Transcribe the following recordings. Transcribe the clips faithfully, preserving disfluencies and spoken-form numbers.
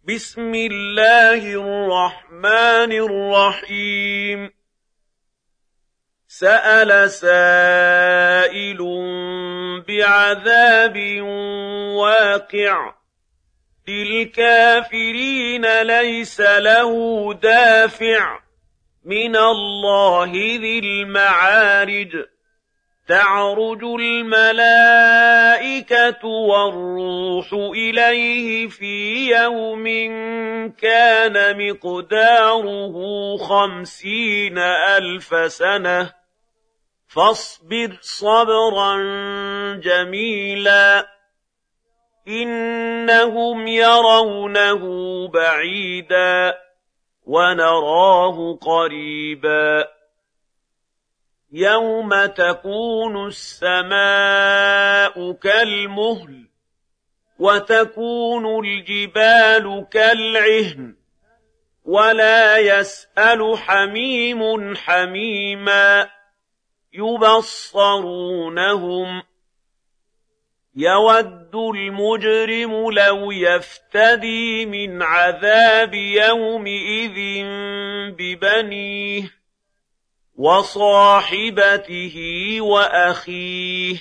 بسم الله الرحمن الرحيم سأل سائل بعذاب واقع للكافرين ليس له دافع من الله ذي المعارج تعرج الملائكة والروح إليه في يوم كان مقداره خمسين ألف سنة فاصبر صبرا جميلا إنهم يرونه بعيدا ونراه قريبا يوم تكون السماء كالمهل وتكون الجبال كالعهن ولا يسأل حميم حميما يبصرونهم يود المجرم لو يفتدي من عذاب يومئذ ببنيه وصاحبته وأخيه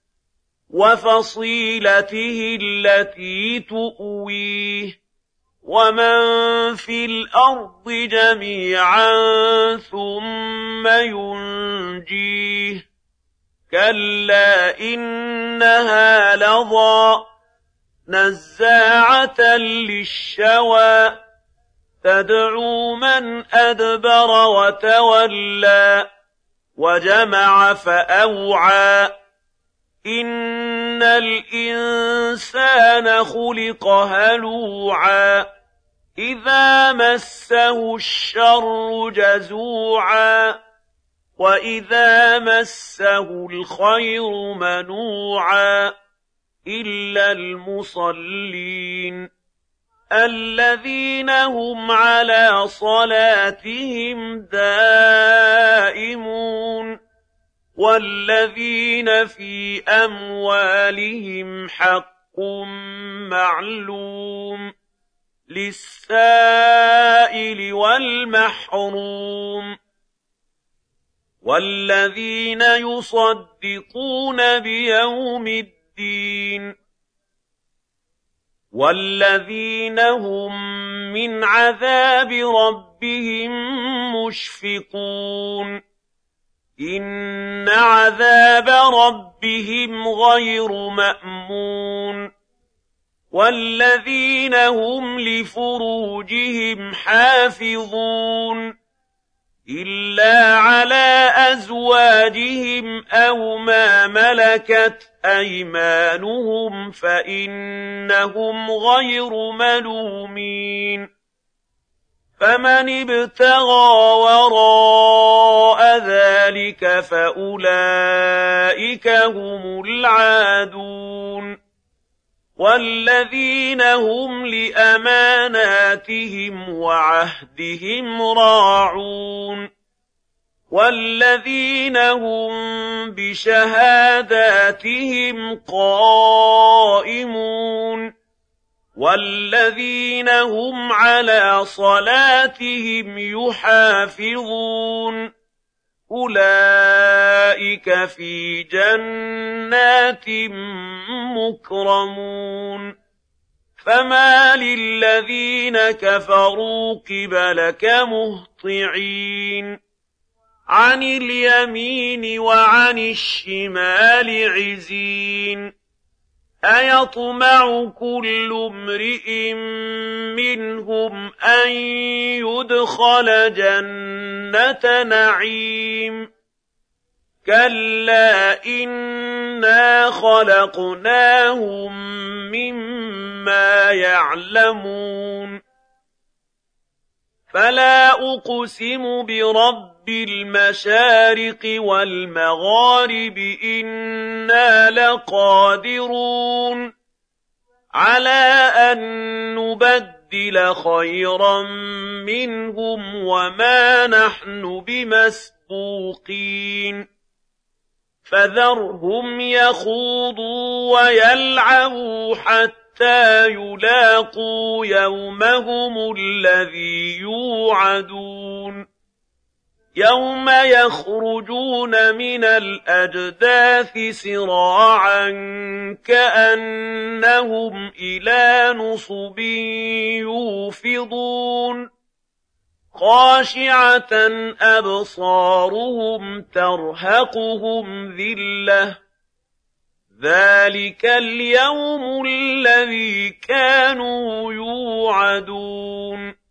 وفصيلته التي تؤويه ومن في الأرض جميعا ثم ينجيه كلا إنها لظى نزاعة للشوى تدعو من أدبر وتولى وجمع فأوعى إن الإنسان خلق هلوعا إذا مسه الشر جزوعا وإذا مسه الخير منوعا إلا المصلين الذين هم على صلاتهم دائمون والذين في أموالهم حق معلوم للسائل والمحروم والذين يصدقون بيوم الدين والذين هم من عذاب ربهم مشفقون إن عذاب ربهم غير مأمون والذين هم لفروجهم حافظون إلا على أزواجهم أو ما ملكت أيمانهم فإنهم غير ملومين فمن ابتغى وراء ذلك فأولئك هم العادون والذين هم لأماناتهم وعهدهم راعون والذين هم بشهاداتهم قائمون والذين هم على صلاتهم يحافظون أولئك في جنات مكرمون فما للذين كفروا قبلك مهطعين عن اليمين وعن الشمال عزين أيطمع كل امرئ منهم أن يدخل جنة نعيم كلا إنا خلقناهم مما يعلمون فلا أقسم برب المشارق والمغارب إنا لقادرون على أن نبدل خيرا منهم وما نحن بمسبوقين فذرهم يخوضوا ويلعبوا حتى حتى يلاقوا يومهم الذي يوعدون يوم يخرجون من الأجداث سراعا كأنهم إلى نصب يوفضون خاشعة أبصارهم ترهقهم ذلة ذلك اليوم الذي كانوا يوعدون